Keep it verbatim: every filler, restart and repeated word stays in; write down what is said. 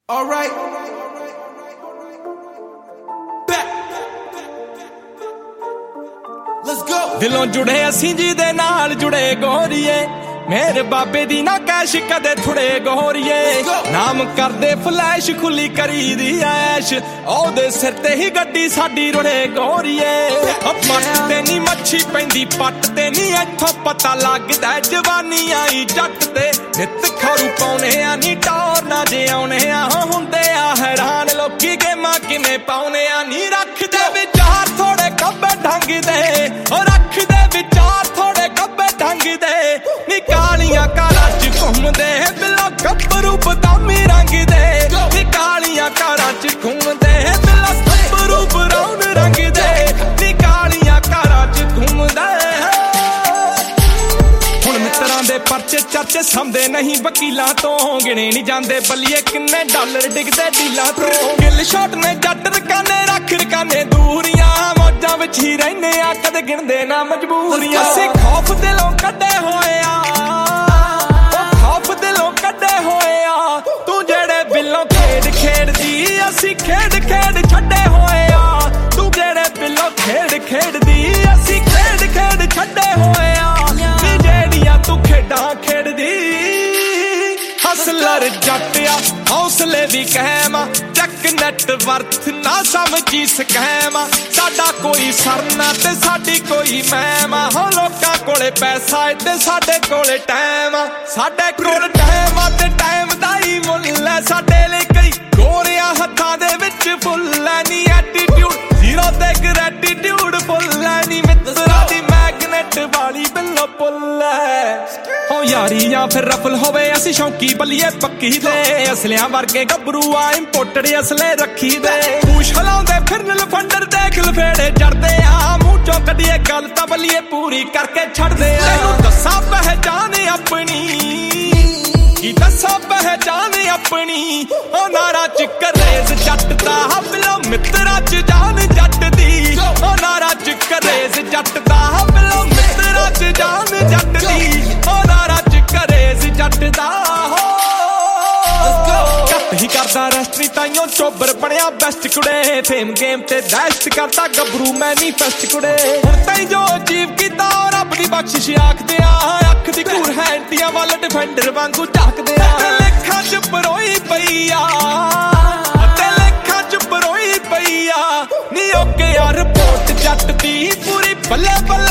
All right. Back. Let's go. दिलों जुड़े असीं जी दे नाल जुड़े गोरिए मेरे बाबे दी ना कैश कदे थुड़े गोरिए नाम कर दे फ्लैश खुली करी दी ऐश ओदे सिर ते ही गड्डी साडी रुड़े गोरिए पट ते नी मच्छी पैंदी पट ते नी इत्थों पता लगदा जवानी आई जट ते नित खरू पाउने आ नी टौर ना जे आउने आ हुंदे आ हैरान लोकी गेमां किवें पाउने आ नी रख दे विचार थोड़े कब्बे ढंग दे ओ रख दे विचार थोड़े कब्बे ढंग दे नी कालियां कारां च घुमदे बिलो गब्बरू बदामी रंग दे नी कालियां कारां च घुमदे बिलो गब्बरू ब्राउन रंग दे नी कालियां कारां च घुमदे हुण मित्रां दे परचे चर्चे समझदे नहीं वकीलां तो गिणे नहीं जांदे बल्लिए किन्ने डॉलर डिगदे डीलां तो गिल शॉट ने जट रकाने रख रकाने दूरियां मौजां विच ही रहने आ कदे गिणदे ना मजबूरियां असीं खौफ दिलों कड्डे होए आ खेड़ दी असी खेड़ खेड़ छड्डे होए आ तू जेड़े बिलो खेड़ खेड़ दी असी खेड़ खेड़ छड्डे होए आ नी जेड़ियां तू खेडां खेड़ दी हसलर जट आ हौसले भी कहमा चक नेट वर्थ ना समझी स्कैम साडा कोई सरना ते साडी कोई मैम हो लोकां कोले पैसा ते साडे कोले टाइम साडे कोल टाइम ते टाइम दा ही मुੱਲ है साडे ਲਈ कई गोरियां हत्थां दे विच फुੱਲ है नी एटीट्यूड जीरो ते ग्रैटिट्यूड फुੱਲ है नी मित्रा दी मैगनेट वाली बिल्लो पुੱਲ है हो यारी या फिर रफल होवे असी शौकी बल्लिए पक्की दे असलियां वर्गे गबरू आ इंपोर्टेड असले रखी दे पूछ हलाउंदे फिरन लफंडर देख लफेड़े जड़दे आ मूंह चों कढिए गल तां बल्लिए पूरी करके छड़दे आ तैनूं दस्सां पहचान अपनी की दस्सां पहचान अपनी ओ नारा च करेज जट दा बिलो मित्रा च जान जट दी ओ नारा च करेज जट दा बिलो मित्रा च जान जट दी ओ नारा च करेज जट दा हो घट ही करदा रेस्टरी ताइयों चोबर बनया बेस्ट कुड़े फेम गेम ते दैश्त करदा गबरू मैनीफेस्ट कुड़े हुण ताईं जो अचीव कीता रब दी बख्शिश आखदे आ अख दी घूर है इंडिया वाल डिफेंडर वांगू झाकदे आ लेखां च परोई पई आ ते लेखां च परोई पई आ नी ओके यार रिपोर्ट जट दी पूरी बल्ले बल्ले